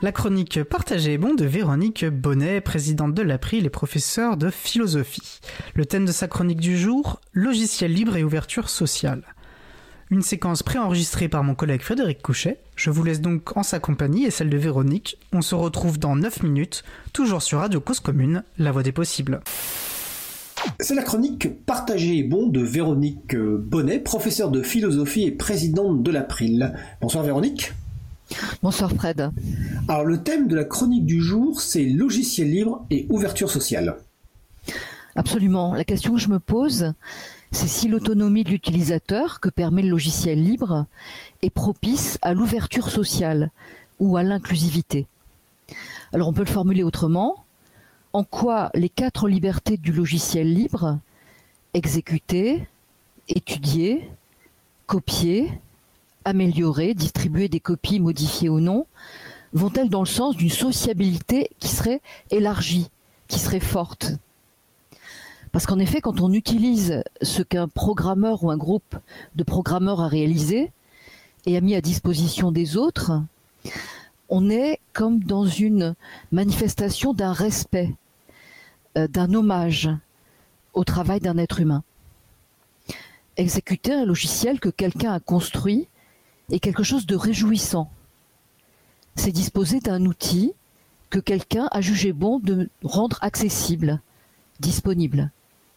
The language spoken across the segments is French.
La chronique Partagée et bon de Véronique Bonnet, présidente de l'April et professeure de philosophie. Le thème de sa chronique du jour, logiciel libre et ouverture sociale. Une séquence préenregistrée par mon collègue Frédéric Couchet. Je vous laisse donc en sa compagnie et celle de Véronique. On se retrouve dans 9 minutes, toujours sur Radio Cause Commune, la voix des possibles. C'est la chronique Partagée et bon de Véronique Bonnet, professeure de philosophie et présidente de l'April. Bonsoir Véronique. Bonsoir Fred. Alors le thème de la chronique du jour, c'est logiciel libre et ouverture sociale. Absolument. La question que je me pose, c'est si l'autonomie de l'utilisateur que permet le logiciel libre est propice à l'ouverture sociale ou à l'inclusivité. Alors on peut le formuler autrement. En quoi les 4 libertés du logiciel libre, exécuter, étudier, copier, améliorer, distribuer des copies modifiées ou non, vont-elles dans le sens d'une sociabilité qui serait élargie, qui serait forte? Parce qu'en effet, quand on utilise ce qu'un programmeur ou un groupe de programmeurs a réalisé et a mis à disposition des autres, on est comme dans une manifestation d'un respect, d'un hommage au travail d'un être humain. Exécuter un logiciel que quelqu'un a construit est quelque chose de réjouissant. C'est disposer d'un outil que quelqu'un a jugé bon de rendre accessible, disponible.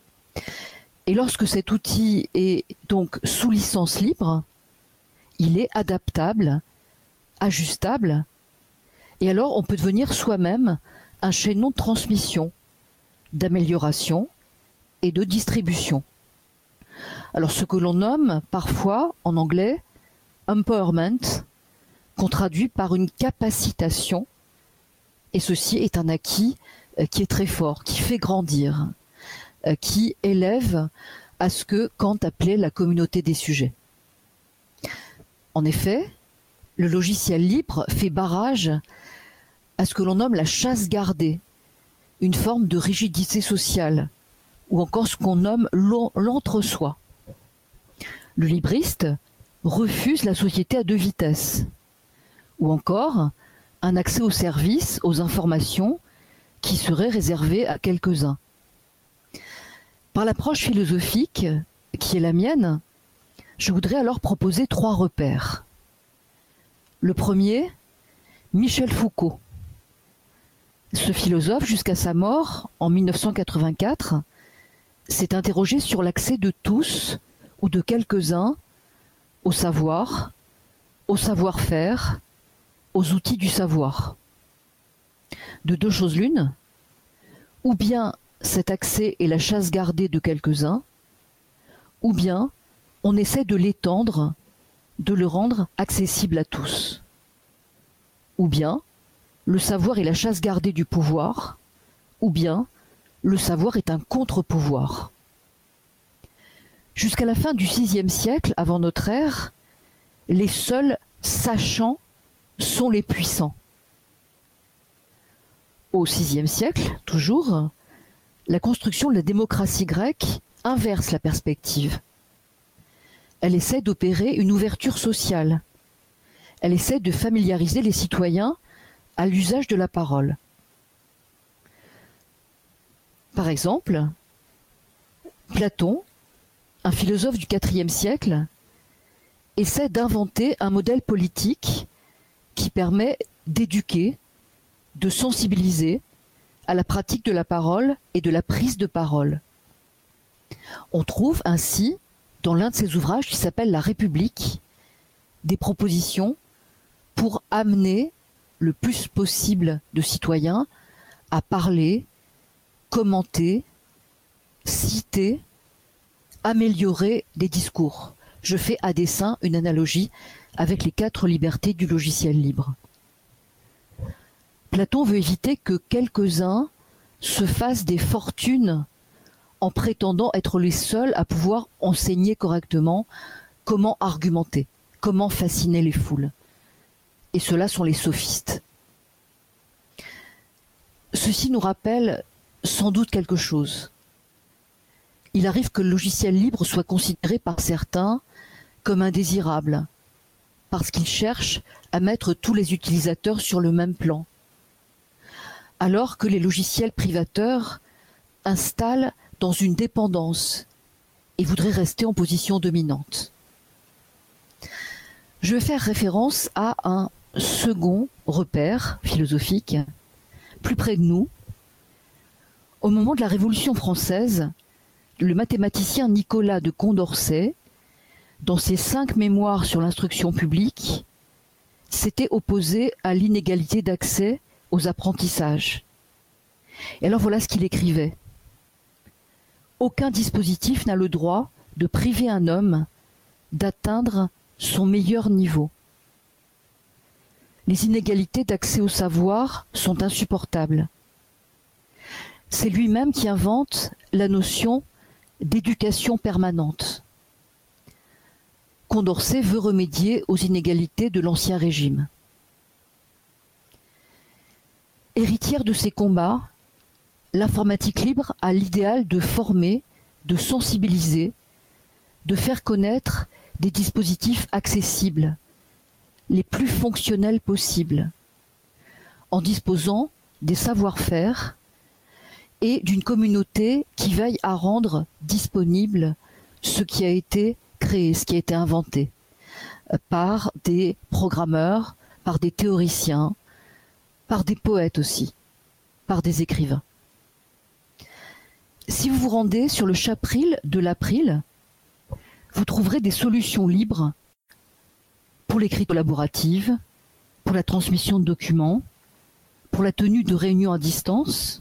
Et lorsque cet outil est donc sous licence libre, il est adaptable, ajustable, et alors on peut devenir soi-même un chaînon de transmission, d'amélioration et de distribution. Alors ce que l'on nomme parfois en anglais empowerment, qu'on traduit par une capacitation, et ceci est un acquis qui est très fort, qui fait grandir, qui élève à ce que Kant appelait la communauté des sujets. En effet, le logiciel libre fait barrage à ce que l'on nomme la chasse gardée, une forme de rigidité sociale, ou encore ce qu'on nomme l'entre-soi. Le libriste refuse la société à 2 vitesses, ou encore un accès aux services, aux informations qui serait réservé à quelques-uns. Par l'approche philosophique qui est la mienne, je voudrais alors proposer 3 repères. Le premier, Michel Foucault. Ce philosophe, jusqu'à sa mort en 1984, s'est interrogé sur l'accès de tous ou de quelques-uns au savoir, au savoir-faire, aux outils du savoir. De 2 choses l'une, ou bien cet accès est la chasse gardée de quelques-uns, ou bien on essaie de l'étendre, de le rendre accessible à tous. Ou bien le savoir est la chasse gardée du pouvoir, ou bien le savoir est un contre-pouvoir. Jusqu'à la fin du VIe siècle, avant notre ère, les seuls sachants sont les puissants. Au VIe siècle, toujours, la construction de la démocratie grecque inverse la perspective. Elle essaie d'opérer une ouverture sociale. Elle essaie de familiariser les citoyens à l'usage de la parole. Par exemple, Platon, un philosophe du IVe siècle, essaie d'inventer un modèle politique qui permet d'éduquer, de sensibiliser à la pratique de la parole et de la prise de parole. On trouve ainsi, dans l'un de ses ouvrages qui s'appelle La République, des propositions pour amener le plus possible de citoyens à parler, commenter, citer, améliorer des discours. Je fais à dessein une analogie avec les 4 libertés du logiciel libre. Platon veut éviter que quelques-uns se fassent des fortunes en prétendant être les seuls à pouvoir enseigner correctement comment argumenter, comment fasciner les foules. Et ceux-là sont les sophistes. Ceci nous rappelle sans doute quelque chose. Il arrive que le logiciel libre soit considéré par certains comme indésirable, parce qu'il cherche à mettre tous les utilisateurs sur le même plan. Alors que les logiciels privateurs installent dans une dépendance et voudraient rester en position dominante. Je vais faire référence à un second repère philosophique, plus près de nous. Au moment de la Révolution française, le mathématicien Nicolas de Condorcet, dans ses 5 mémoires sur l'instruction publique, s'était opposé à l'inégalité d'accès aux apprentissages. Et alors voilà ce qu'il écrivait. Aucun dispositif n'a le droit de priver un homme d'atteindre son meilleur niveau. Les inégalités d'accès au savoir sont insupportables. C'est lui-même qui invente la notion d'éducation permanente. Condorcet veut remédier aux inégalités de l'Ancien Régime. Héritière de ces combats, l'informatique libre a l'idéal de former, de sensibiliser, de faire connaître des dispositifs accessibles, les plus fonctionnels possibles, en disposant des savoir-faire et d'une communauté qui veille à rendre disponible ce qui a été créé, ce qui a été inventé par des programmeurs, par des théoriciens, par des poètes aussi, par des écrivains. Si vous vous rendez sur le chapril de l'April, vous trouverez des solutions libres pour l'écriture collaborative, pour la transmission de documents, pour la tenue de réunions à distance.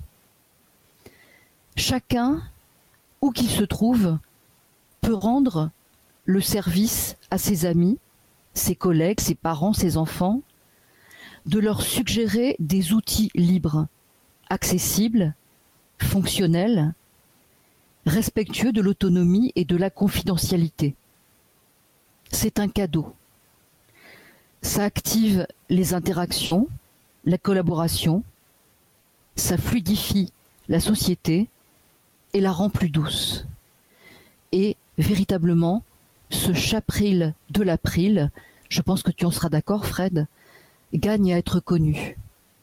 Chacun, où qu'il se trouve, peut rendre le service à ses amis, ses collègues, ses parents, ses enfants, de leur suggérer des outils libres, accessibles, fonctionnels, respectueux de l'autonomie et de la confidentialité. C'est un cadeau. Ça active les interactions, la collaboration, ça fluidifie la société et la rend plus douce. Et véritablement, ce chapril de l'April, je pense que tu en seras d'accord, Fred, gagne à être connu.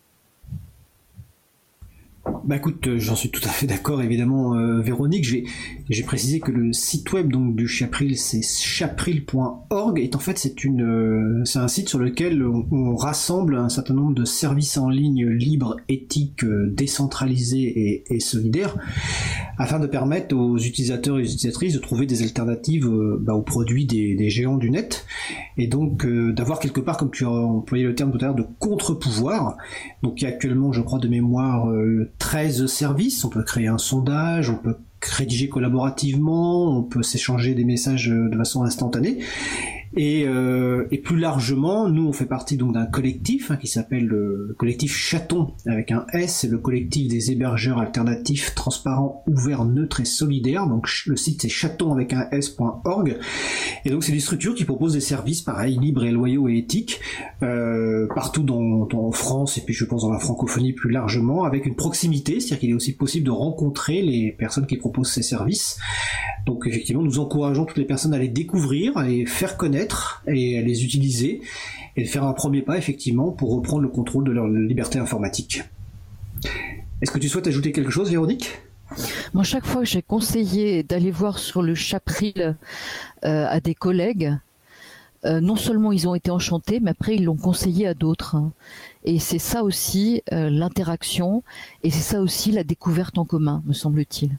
Bah écoute, j'en suis tout à fait d'accord, évidemment, Véronique. J'ai précisé que le site web donc du Chapril, c'est chapril.org, et en fait c'est un site sur lequel on rassemble un certain nombre de services en ligne libres, éthiques, décentralisés et solidaires, afin de permettre aux utilisateurs et aux utilisatrices de trouver des alternatives aux produits des géants du net, et donc d'avoir quelque part, comme tu as employé le terme tout à l'heure, de contre-pouvoir. Donc il y a actuellement, je crois, de mémoire 13 services. On peut créer un sondage, on peut rédiger collaborativement, on peut s'échanger des messages de façon instantanée. Et plus largement, nous on fait partie donc d'un collectif qui s'appelle le collectif Chaton avec un S, c'est le collectif des hébergeurs alternatifs, transparents, ouverts, neutres et solidaires. Donc le site c'est chaton avec un S.org, et donc c'est des structures qui proposent des services pareils, libres et loyaux et éthiques, partout en France, et puis je pense dans la francophonie plus largement, avec une proximité, c'est-à-dire qu'il est aussi possible de rencontrer les personnes qui proposent ces services. Donc effectivement, nous encourageons toutes les personnes à les découvrir, à les faire connaître et à les utiliser, et de faire un premier pas effectivement pour reprendre le contrôle de leur liberté informatique. Est-ce que tu souhaites ajouter quelque chose, Véronique ? Moi, chaque fois que j'ai conseillé d'aller voir sur le Chapril à des collègues, non seulement ils ont été enchantés, mais après ils l'ont conseillé à d'autres. Et c'est ça aussi l'interaction, et c'est ça aussi la découverte en commun, me semble-t-il.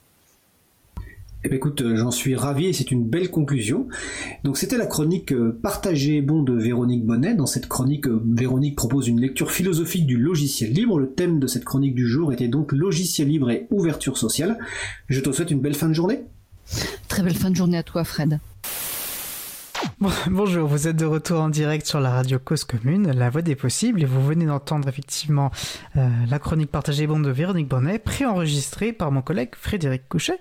Eh bien, écoute, j'en suis ravi, et c'est une belle conclusion. Donc c'était la chronique Partagez bon de Véronique Bonnet. Dans cette chronique, Véronique propose une lecture philosophique du logiciel libre. Le thème de cette chronique du jour était donc logiciel libre et ouverture sociale. Je te souhaite une belle fin de journée. Très belle fin de journée à toi, Fred. Bonjour, vous êtes de retour en direct sur la radio Cause Commune, la voix des possibles, et vous venez d'entendre effectivement la chronique Partagez bon de Véronique Bonnet, préenregistrée par mon collègue Frédéric Couchet.